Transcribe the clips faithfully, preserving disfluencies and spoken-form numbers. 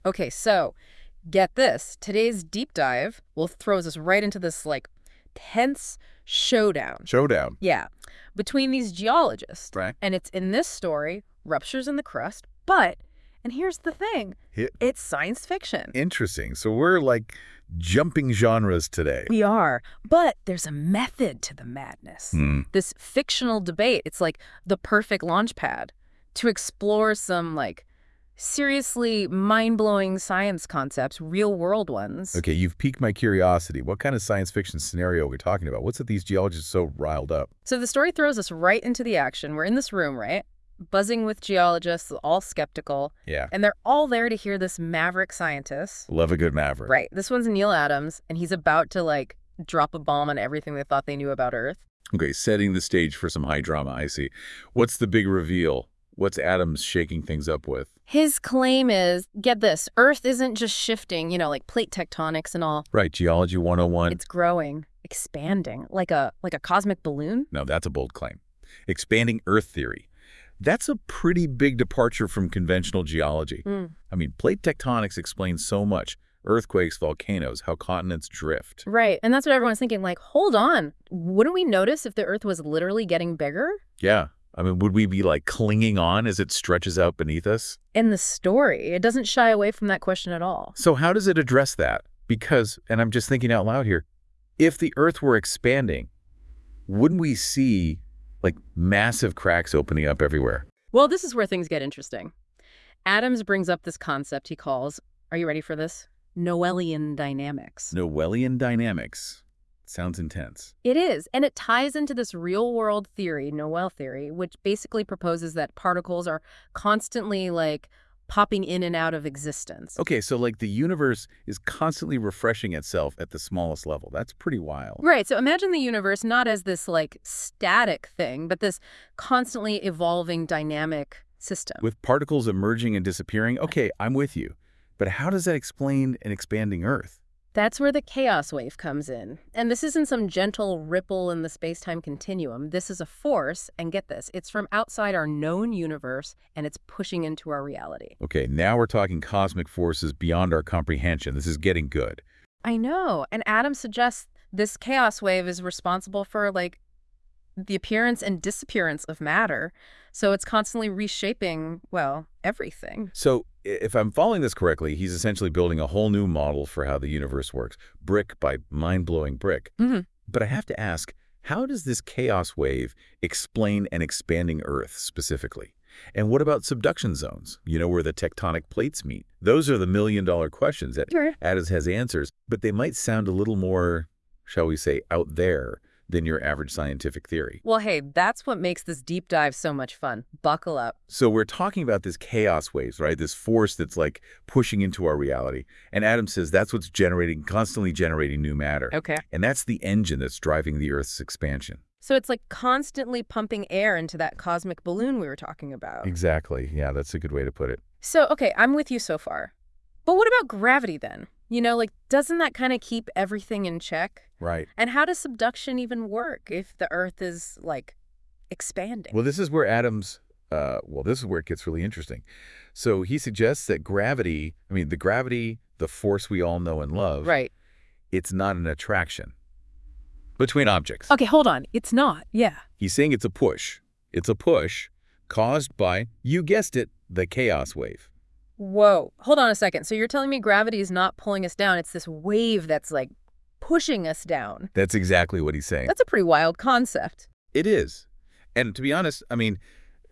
Okay, so get this. Today's deep dive will throws us right into this, like, tense showdown. Showdown. Yeah, between these geologists. Right. And it's in this story, ruptures in the crust, but, and here's the thing, Hit. it's science fiction. Interesting. So we're like jumping genres today. We are, but there's a method to the madness. Hmm. This fictional debate, it's like the perfect launch pad to explore some, like, seriously mind-blowing science concepts, real-world ones. Okay, you've piqued my curiosity. What kind of science fiction scenario are we talking about? What's it these geologists so riled up? So the story throws us right into the action. We're in this room, right? Buzzing with geologists, all skeptical. Yeah. And they're all there to hear this maverick scientist. Love a good maverick. Right. This one's Neil Adams, and he's about to, like, drop a bomb on everything they thought they knew about Earth. Okay, setting the stage for some high drama, I see. What's the big reveal? What's Adams shaking things up with? His claim is, get this, Earth isn't just shifting, you know, like plate tectonics and all. Right, Geology one oh one. It's growing, expanding, like a like a cosmic balloon. No, that's a bold claim. Expanding Earth theory. That's a pretty big departure from conventional geology. Mm. I mean, plate tectonics explains so much. Earthquakes, volcanoes, how continents drift. Right, and that's what everyone's thinking, like, hold on, wouldn't we notice if the Earth was literally getting bigger? Yeah. I mean, would we be, like, clinging on as it stretches out beneath us? In the story, it doesn't shy away from that question at all. So how does it address that? Because, and I'm just thinking out loud here, if the Earth were expanding, wouldn't we see, like, massive cracks opening up everywhere? Well, this is where things get interesting. Adams brings up this concept he calls, are you ready for this? Noelian dynamics. Noelian dynamics. Sounds intense. It is, and it ties into this real-world theory, Noel theory, which basically proposes that particles are constantly, like, popping in and out of existence. Okay, so like the universe is constantly refreshing itself at the smallest level. That's pretty wild. Right, so imagine the universe not as this, like, static thing, but this constantly evolving dynamic system. With particles emerging and disappearing, okay, I'm with you. But how does that explain an expanding Earth? That's where the chaos wave comes in. And this isn't some gentle ripple in the space-time continuum. This is a force, and get this, it's from outside our known universe, and it's pushing into our reality. Okay, now we're talking cosmic forces beyond our comprehension. This is getting good. I know, and Adams suggests this chaos wave is responsible for, like, the appearance and disappearance of matter. So it's constantly reshaping, well, everything. So if I'm following this correctly, he's essentially building a whole new model for how the universe works, brick by mind-blowing brick. Mm-hmm. But I have to ask, how does this chaos wave explain an expanding Earth specifically? And what about subduction zones, you know, where the tectonic plates meet? Those are the million-dollar questions that Sure. Adams has answers, but they might sound a little more, shall we say, out there than your average scientific theory. Well, hey, that's what makes this deep dive so much fun. Buckle up. So we're talking about this chaos waves, right? This force that's like pushing into our reality. And Adams says that's what's generating, constantly generating new matter. Okay. And that's the engine that's driving the Earth's expansion. So it's like constantly pumping air into that cosmic balloon we were talking about. Exactly. Yeah, that's a good way to put it. So, okay, I'm with you so far. But what about gravity then? You know, like, doesn't that kind of keep everything in check? Right. And how does subduction even work if the Earth is, like, expanding? Well, this is where Adams, uh, well, this is where it gets really interesting. So he suggests that gravity, I mean, the gravity, the force we all know and love, Right. it's not an attraction between objects. Okay, hold on. It's not. Yeah. He's saying it's a push. It's a push caused by, you guessed it, the chaos wave. Whoa. Hold on a second. So you're telling me gravity is not pulling us down. It's this wave that's, like, pushing us down. That's exactly what he's saying. That's a pretty wild concept. It is. And to be honest, I mean,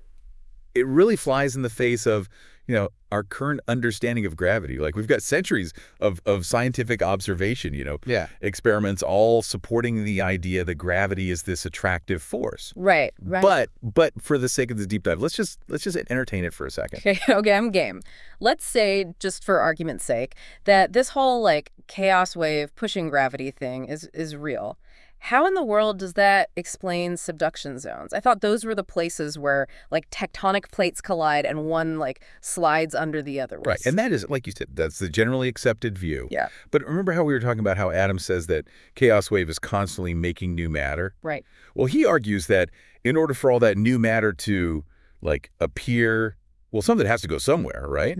it really flies in the face of, you know, our current understanding of gravity. Like, we've got centuries of, of scientific observation, you know, Yeah. experiments all supporting the idea that gravity is this attractive force. Right, right. But but for the sake of this deep dive, let's just let's just entertain it for a second. Okay, okay, I'm game. Let's say, just for argument's sake, that this whole, like, chaos wave pushing gravity thing is is real. How in the world does that explain subduction zones? I thought those were the places where, like, tectonic plates collide and one, like, slides under the other. Right. And that is, like you said, that's the generally accepted view. Yeah. But remember how we were talking about how Adams says that chaos wave is constantly making new matter? Right. Well, he argues that in order for all that new matter to, like, appear, well, something has to go somewhere, right? Yeah.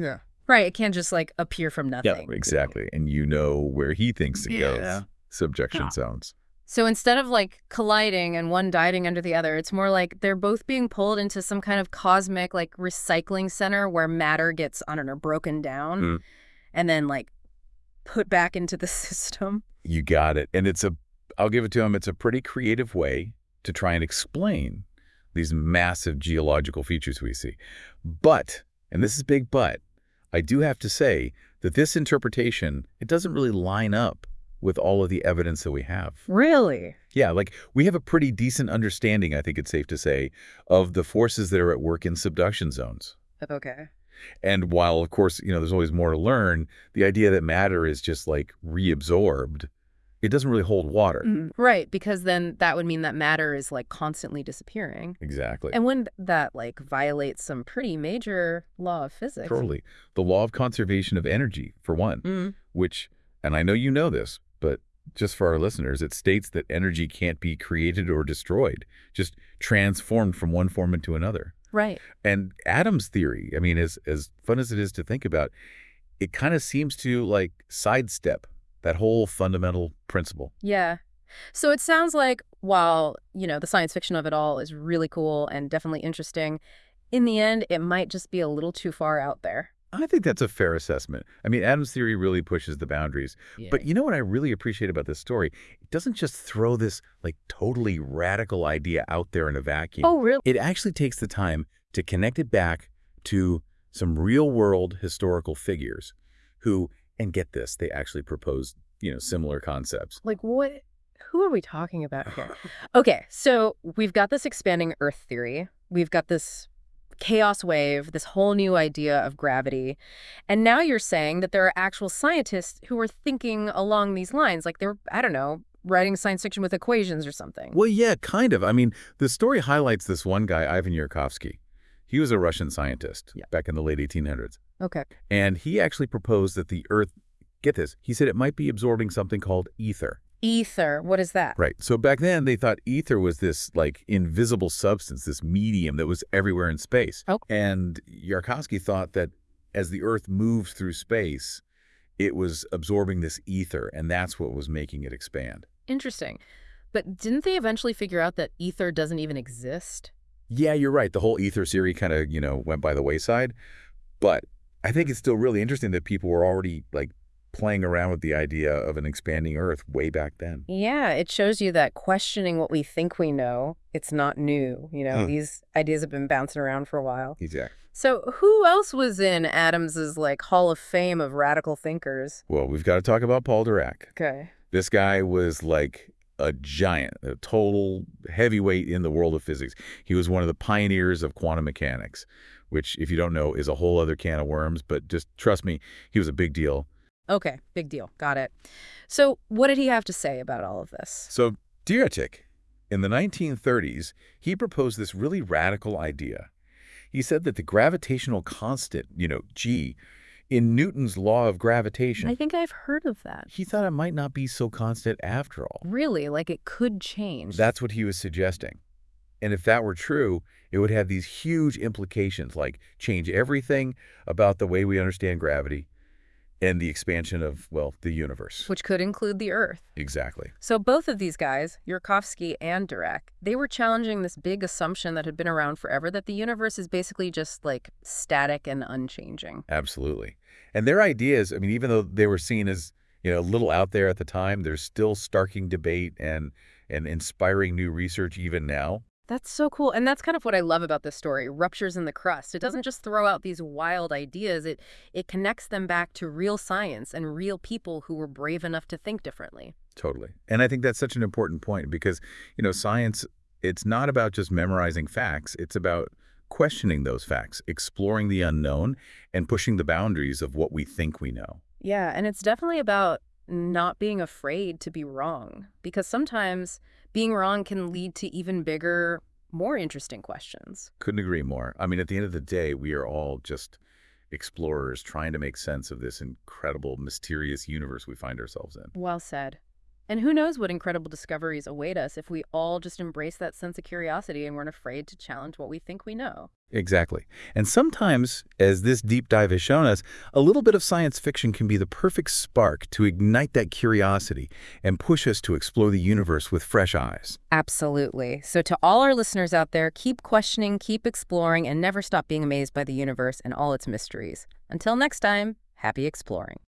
Right, it can't just, like, appear from Yeah, nothing. exactly. And you know where he thinks it goes. Yeah. Subjection Huh. zones. So instead of, like, colliding and one diving under the other, it's more like they're both being pulled into some kind of cosmic, like, recycling center where matter gets, I don't know, broken down Mm. and then, like, put back into the system. You got it. And it's a, I'll give it to him, it's a pretty creative way to try and explain these massive geological features we see. But, and this is big but, I do have to say that this interpretation, it doesn't really line up with all of the evidence that we have. Really? Yeah, like we have a pretty decent understanding, I think it's safe to say, of the forces that are at work in subduction zones. Okay. And while, of course, you know, there's always more to learn, the idea that matter is just like reabsorbed, it doesn't really hold water. Mm, right, because then that would mean that matter is, like, constantly disappearing. Exactly. And wouldn't that, like, violate some pretty major law of physics? Totally. The law of conservation of energy, for one, Mm. which, and I know you know this, but just for our listeners, it states that energy can't be created or destroyed, just transformed from one form into another. Right. And Adam's theory, I mean, as, as fun as it is to think about, it kind of seems to, like, sidestep that whole fundamental principle. Yeah. So it sounds like while, you know, the science fiction of it all is really cool and definitely interesting, in the end, it might just be a little too far out there. I think that's a fair assessment. I mean, Adam's theory really pushes the boundaries. Yeah. But you know what I really appreciate about this story? It doesn't just throw this, like, totally radical idea out there in a vacuum. Oh, really? It actually takes the time to connect it back to some real-world historical figures who, and get this, they actually proposed, you know, similar concepts. Like, what? Who are we talking about here? Okay, so we've got this expanding Earth theory. We've got this chaos wave, this whole new idea of gravity. And now you're saying that there are actual scientists who are thinking along these lines. Like they're, I don't know, writing science fiction with equations or something. Well, yeah, kind of. I mean, the story highlights this one guy, Ivan Yarkovsky. He was a Russian scientist Yeah. back in the late eighteen hundreds. Okay. And he actually proposed that the Earth, get this, he said it might be absorbing something called ether. Ether, what is that? Right. So back then they thought ether was this like invisible substance, this medium that was everywhere in space. Oh. And Yarkovsky thought that as the Earth moved through space, it was absorbing this ether, and that's what was making it expand. Interesting. But didn't they eventually figure out that ether doesn't even exist? Yeah, you're right. The whole ether theory kind of, you know, went by the wayside. But I think it's still really interesting that people were already like playing around with the idea of an expanding Earth way back then. Yeah, it shows you that questioning what we think we know, it's not new. You know, Huh. these ideas have been bouncing around for a while. Exactly. So who else was in Adams's, like, Hall of Fame of radical thinkers? Well, we've got to talk about Paul Dirac. Okay. This guy was like a giant, a total heavyweight in the world of physics. He was one of the pioneers of quantum mechanics, which, if you don't know, is a whole other can of worms. But just trust me, he was a big deal. Okay, big deal. Got it. So what did he have to say about all of this? So Dirac, in the nineteen thirties, he proposed this really radical idea. He said that the gravitational constant, you know, G, in Newton's law of gravitation, I think I've heard of that. he thought it might not be so constant after all. Really? Like it could change? That's what he was suggesting. And if that were true, it would have these huge implications, like change everything about the way we understand gravity and the expansion of, well, the universe. Which could include the Earth. Exactly. So both of these guys, Yarkovsky and Dirac, they were challenging this big assumption that had been around forever, that the universe is basically just like static and unchanging. Absolutely. And their ideas, I mean, even though they were seen as, you know, a little out there at the time, there's still starking debate and, and inspiring new research even now. That's so cool. And that's kind of what I love about this story, Ruptures in the Crust. It doesn't just throw out these wild ideas. It it connects them back to real science and real people who were brave enough to think differently. Totally. And I think that's such an important point because, you know, science, it's not about just memorizing facts. It's about questioning those facts, exploring the unknown, and pushing the boundaries of what we think we know. Yeah, and it's definitely about not being afraid to be wrong, because sometimes being wrong can lead to even bigger, more interesting questions. Couldn't agree more. I mean, at the end of the day, we are all just explorers trying to make sense of this incredible, mysterious universe we find ourselves in. Well said. And who knows what incredible discoveries await us if we all just embrace that sense of curiosity and weren't afraid to challenge what we think we know. Exactly. And sometimes, as this deep dive has shown us, a little bit of science fiction can be the perfect spark to ignite that curiosity and push us to explore the universe with fresh eyes. Absolutely. So to all our listeners out there, keep questioning, keep exploring, and never stop being amazed by the universe and all its mysteries. Until next time, happy exploring.